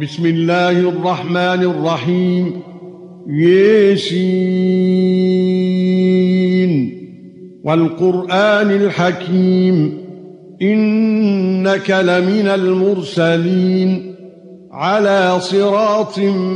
بسم الله الرحمن الرحيم. ياسين والقرآن الحكيم، إنك لمن المرسلين على صراط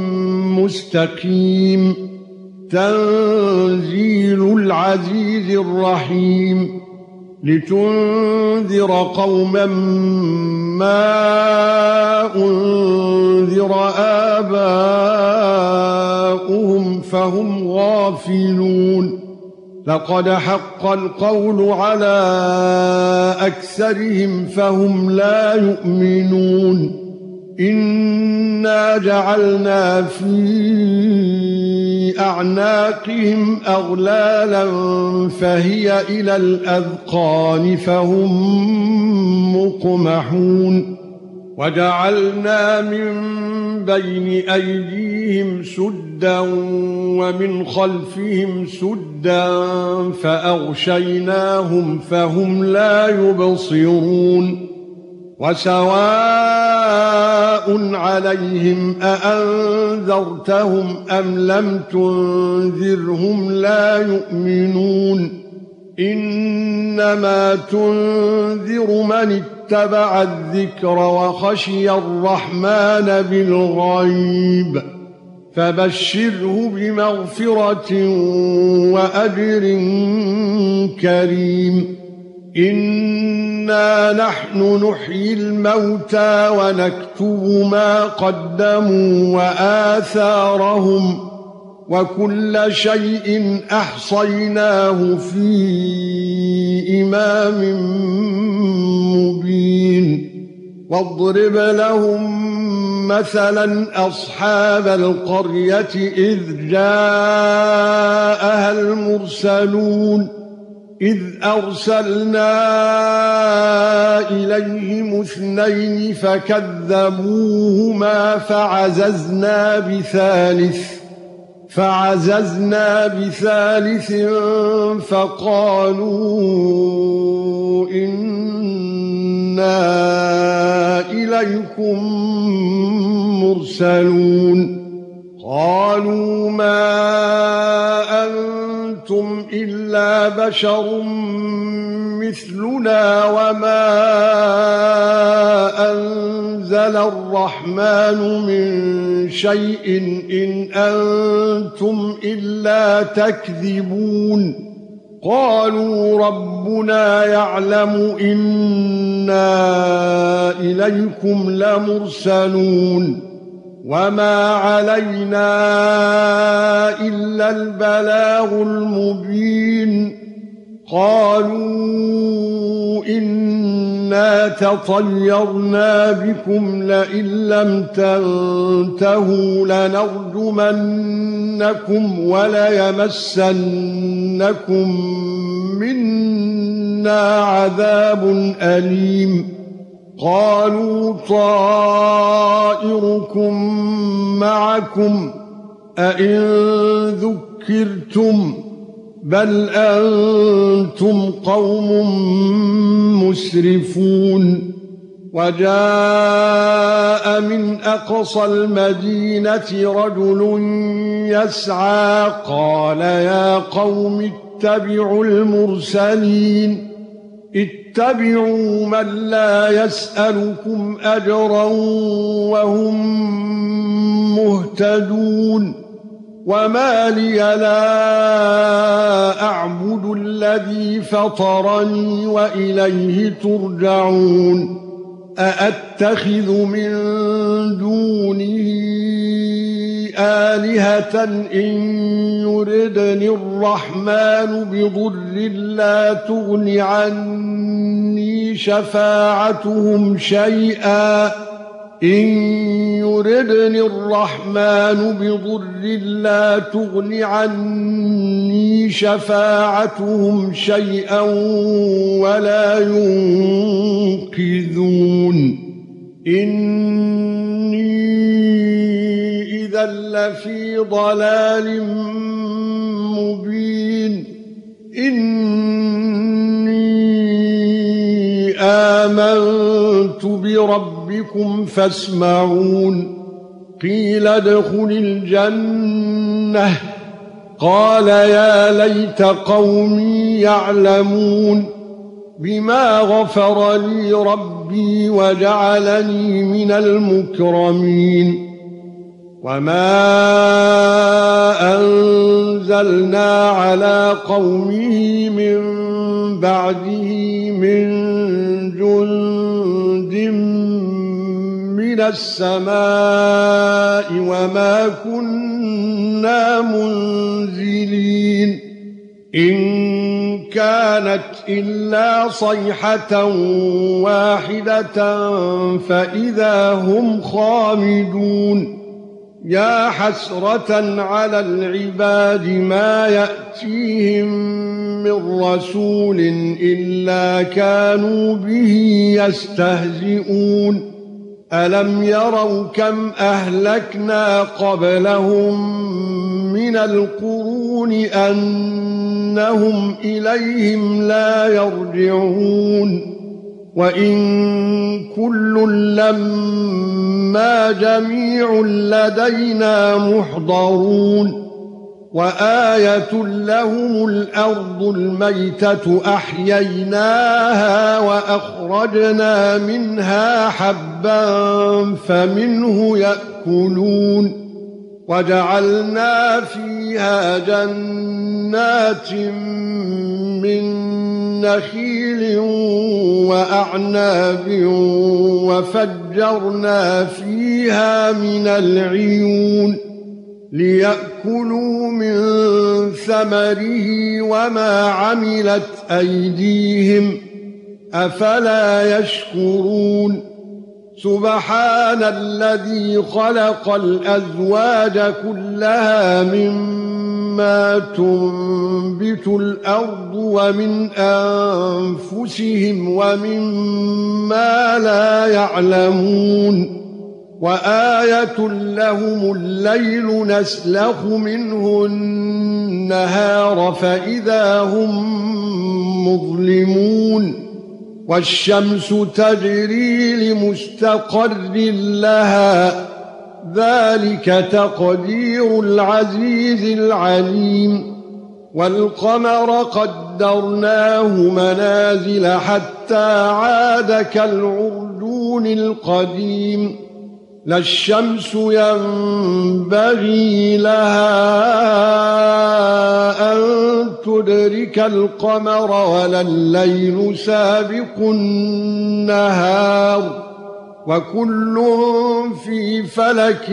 مستقيم. تنزيل العزيز الرحيم، لتنذر قوما ما أنذر آباؤهم فهم غافلون. لقد حق القول على أكثرهم فهم لا يؤمنون. إنا جعلنا في أعناقهم أغلالا فهي إلى الأذقان فهم مقمحون. وجعلنا من بين أيديهم سدا ومن خلفهم سدا فأغشيناهم فهم لا يبصرون. وسواء عليهم أأنذرتهم أم لم تنذرهم لا يؤمنون. إنما تنذر من اتبع الذكر وخشي الرحمن بالغيب، فبشره بمغفرة وأجر كريم. إنا نحن نحيي الموتى ونكتب ما قدموا وآثارهم، وكل شيء أحصيناه في إمام مبين. واضرب لهم مثلا أصحاب القرية إذ جاءها المرسلون إذ أرسلنا إليهم 2 فكذبوهما فعززنا بثالث فقالوا إنا إليكم مرسلون. قالوا ما أنتم إلا بشر مثلنا وما أنزل الرحمن من شيء إن أنتم إلا تكذبون. قالوا ربنا يعلم إنا إليكم لمرسلون وما علينا إلا البلاغ المبين. قالوا إنا تطيرنا بكم لئن لم تنتهوا لنرجمنكم وليمسنكم منا عذاب أليم. قالوا طائركم معكم أئن ذكرتم بل أنتم قوم مسرفون. وجاء من أقصى المدينة رجل يسعى قال يا قوم اتبعوا المرسلين اتبعوا من لا يسألكم أجرا وهم مهتدون. وما لي لا أعبد الذي فطرني وإليه ترجعون. أأتخذ من دونه آلهة إن يردني الرحمن بضر لا تغن عني شفاعتهم شيئا إن يردني الرحمن بضر لا تغن عني شفاعتهم شيئا ولا ينقذون. إني إذا لفي ضلال مبين. إني آمنت بربكم فاسمعون قيل ادخل الجنة قال يا ليت قومي يعلمون بما غفر لي ربي وجعلني من المكرمين وما أنزلنا على قومه من بعده من جند من السماء وما كنا منزلين إن كانت إلا صيحة واحدة فإذا هم خامدون يا حسرة على العباد ما يأتيهم من رسول إلا كانوا به يستهزئون ألم يروا كم أهلكنا قبلهم من القرون أنهم إليهم لا يرجعون وإن كل لما جميع لدينا محضرون وآية لهم الأرض الميتة أحييناها وأخرجنا منها حبا فمنه يأكلون وجعلنا فيها جنات من نخيل وأعناب وفجرنا فيها من العيون ليأكلوا من ثمره وما عملت أيديهم أفلا يشكرون سبحان الذي خلق الأزواج كلها مما تنبت الأرض ومن أنفسهم ومما لا يعلمون وآية لهم الليل نسلخ منه النهار فإذا هم مظلمون والشمس تجري لمستقر لها ذلك تقدير العزيز العليم والقمر قدرناه منازل حتى عاد كالعرجون القديم لا الشمس ينبغي لها أن تدرك القمر ولا الليل سابق النهار وكل في فلك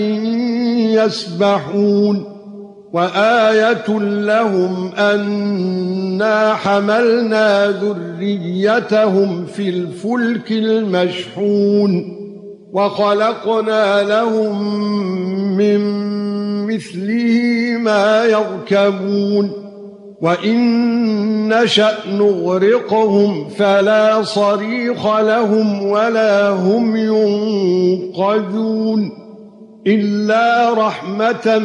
يسبحون وآية لهم أنا حملنا ذريتهم في الفلك المشحون وخلقنا لهم من مثله ما يركبون وإن نشأ نغرقهم فلا صريخ لهم ولا هم ينقذون إلا رحمة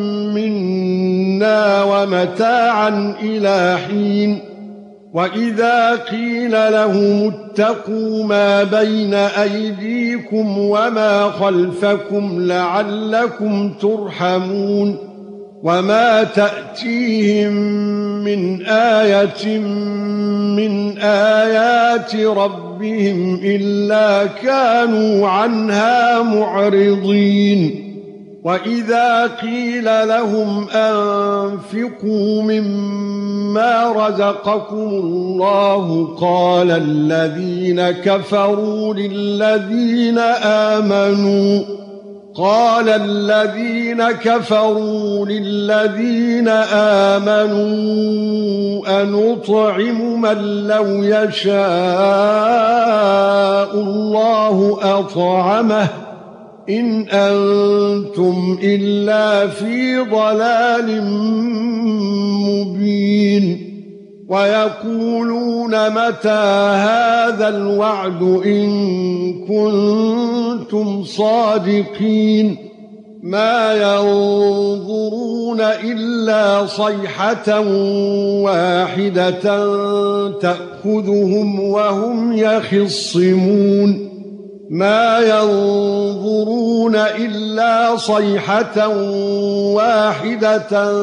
منا ومتاعا إلى حين وَإِذَا قِيلَ لَهُمُ اتَّقُوا مَا بَيْنَ أَيْدِيكُمْ وَمَا خَلْفَكُمْ لَعَلَّكُمْ تُرْحَمُونَ وَمَا تَأْتِيهِمْ مِنْ آيَةٍ مِنْ آيَاتِ رَبِّهِمْ إِلَّا كَانُوا عَنْهَا مُعْرِضِينَ وَإِذَا قِيلَ لَهُمْ أَنفِقُوا مِمَّا رَزَقَكُمُ اللَّهُ قَالَ الَّذِينَ كَفَرُوا لِلَّذِينَ آمَنُوا أَنُطْعِمُ مَن لَّوْ يَشَاءُ اللَّهُ أَطْعَمَهُ إِنْ أَنْتُمْ إِلَّا فِي ضَلَالٍ مُبِينٍ وَيَقُولُونَ مَتَى هَذَا الْوَعْدُ إِن كُنتُمْ صَادِقِينَ مَا يَنظُرُونَ إِلَّا صَيْحَةً وَاحِدَةً تَأْخُذُهُمْ وَهُمْ يَخِصِّمُونَ ما ينظرون إلا صيحة واحدة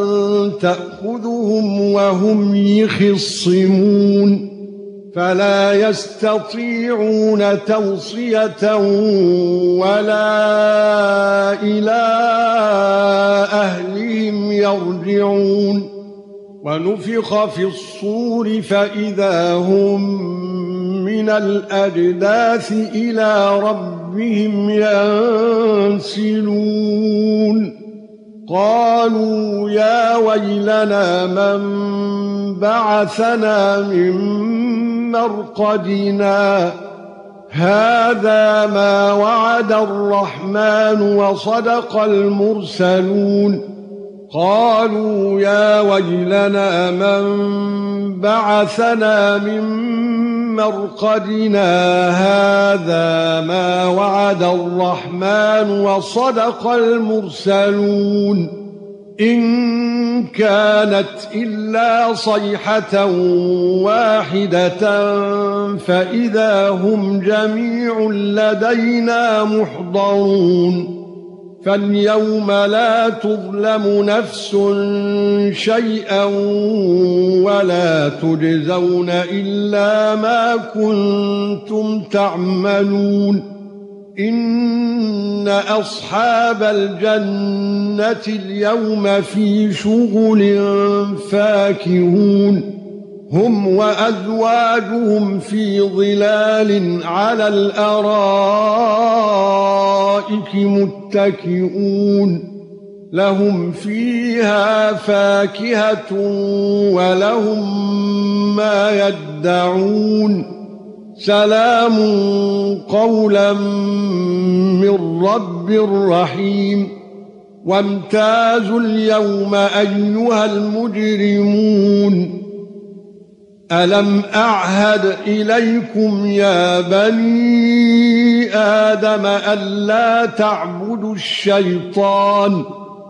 تأخذهم وهم يخصمون فلا يستطيعون توصية ولا إلى أهلهم يرجعون ونفخ في الصور فإذا هم من الأجداث إلى ربهم ينسلون قالوا يا ويلنا من بعثنا من مرقدنا هذا ما وعد الرحمن وصدق المرسلون قالوا يا ويلنا من بعثنا من مرقدنا هذا ما وعد الرحمن وصدق المرسلون إن كانت إلا صيحة واحدة فإذا هم جميع لدينا محضرون فاليوم لا تظلم نفس شيئا ولا تجزون إلا ما كنتم تعملون إن أصحاب الجنة اليوم في شغل فاكهون هم وأزواجهم في ظلال على الأرائك متكئون لهم فيها فاكهة ولهم ما يدعون سلام قولا من رب رحيم وامتازوا اليوم أيها المجرمون ألم أعهد إليكم يا بني آدم ألا تعبدوا الشيطان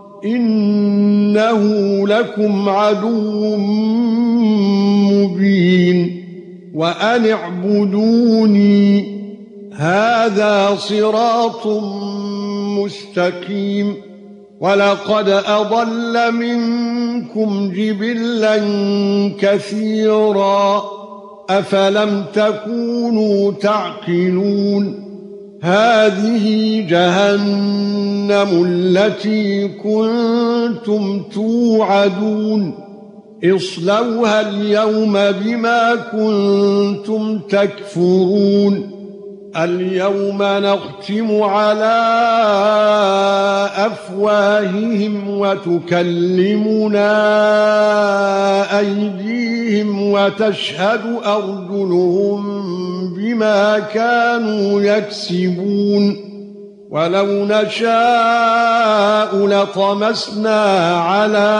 إنه لكم عدو مبين وأن اعبدوني هذا صراط مستقيم ولقد أضل منكم جبلا كثيرا أفلم تكونوا تعقلون هذه جهنم التي كنتم توعدون اصلوها اليوم بما كنتم تكفرون اليوم نختم على أفواههم وتكلمنا أيديهم وتشهد أرجلهم بما كانوا يكسبون ولو نشاء لطمسنا على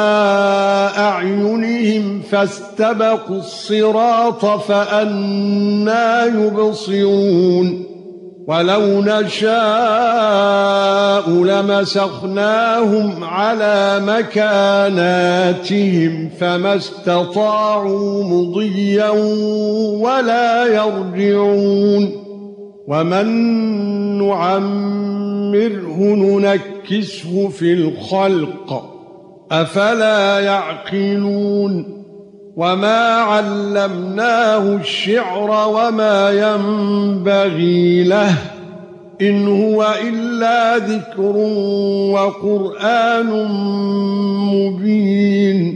أعينهم فاستبقوا الصراط فأنى يبصرون ولو نشاء لمسخناهم على مكاناتهم فما استطاعوا مضيا ولا يرجعون ومن نعمره ننكسه في الخلق أفلا يعقلون وما علمناه الشعر وما ينبغي له إن هو إلا ذكر وقرآن مبين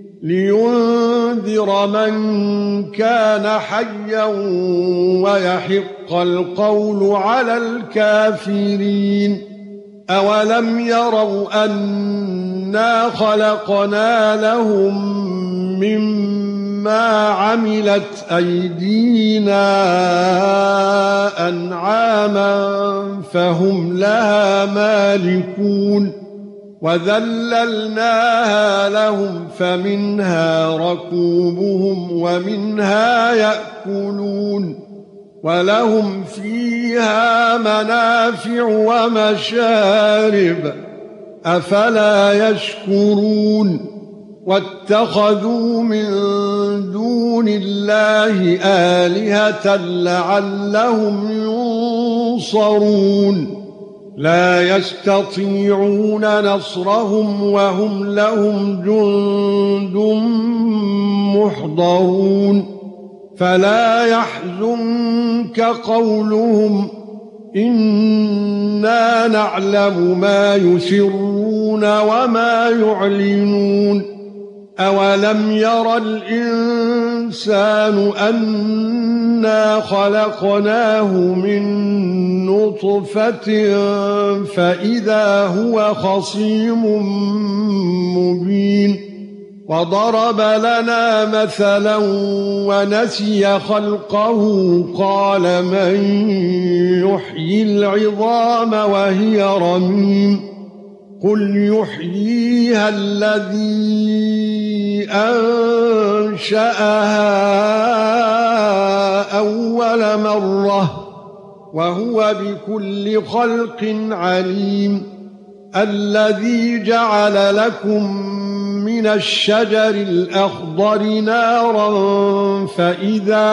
لينذر من كان حيا ويحق القول على الكافرين أولم يروا أنا خلقنا لهم مما عملت أيدينا أنعاما فهم لها مالكون وذللناها لهم فمنها ركوبهم ومنها يأكلون ولهم فيها منافع ومشارب أفلا يشكرون واتخذوا من دون الله آلهة لعلهم ينصرون ينصرون لا يستطيعون نصرهم وهم لهم جند محضرون فلا يحزنك قولهم إنا نعلم ما يسرون وما يعلنون أولم ير الإنسان أنا خلقناه من نطفة فإذا هو خصيم مبين وضرب لنا مثلا ونسي خلقه قال من يحيي العظام وهي رميم قل يحييها الذي أنشأها أول مرة وهو بكل خلق عليم الذي جعل لكم من الشجر الأخضر نارا فإذا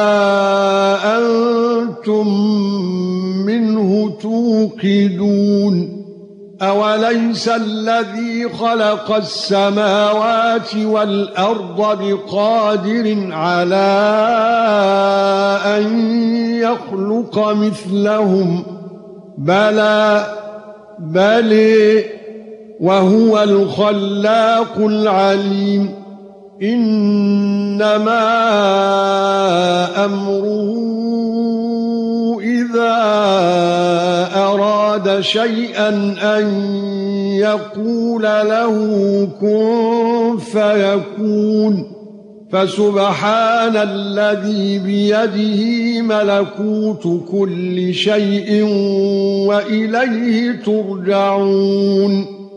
أنتم منه توقدون أوليس الذي خلق السماوات والأرض بقادر على أن يخلق مثلهم بلى وهو الخلاق العليم إنما أمره إذا أراد شيئا أن يقول له كن فيكون فسبحان الذي بيده ملكوت كل شيء وإليه ترجعون